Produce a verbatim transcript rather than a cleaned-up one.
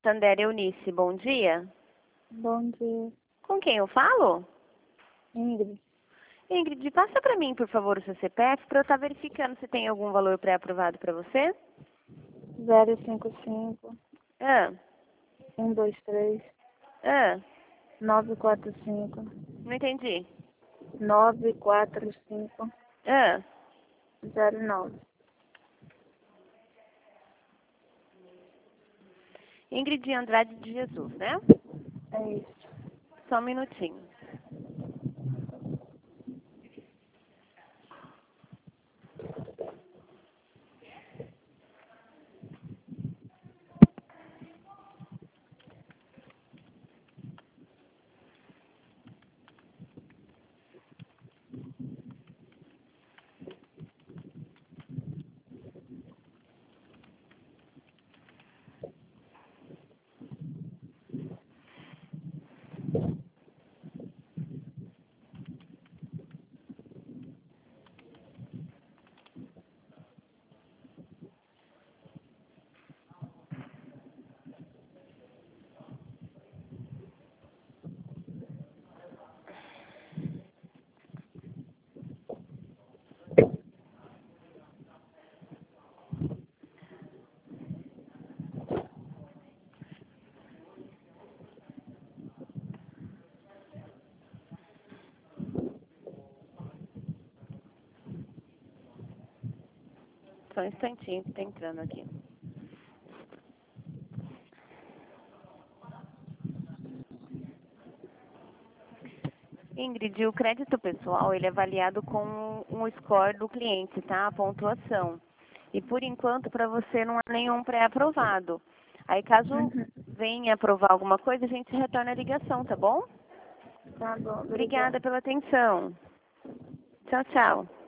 Santander Eunice, bom dia. Bom dia. Com quem eu falo? Ingrid. Ingrid, passa para mim, por favor, o seu C P F para eu estar verificando se tem algum valor pré-aprovado para você. zero cinco cinco, Ah, um dois três, ah, nove quatro cinco, não entendi. nove quatro cinco, Ah, zero nove. Ingrid Andrade de Jesus, né? É isso. Só um minutinho. Só um instantinho que tá entrando aqui. Ingrid, o crédito pessoal, ele é avaliado com um score do cliente, tá? A pontuação. E por enquanto, para você não há nenhum pré-aprovado. Aí, caso Uhum. venha aprovar alguma coisa, a gente retorna a ligação, tá bom? Tá bom, obrigada. Obrigada pela atenção. Tchau, tchau.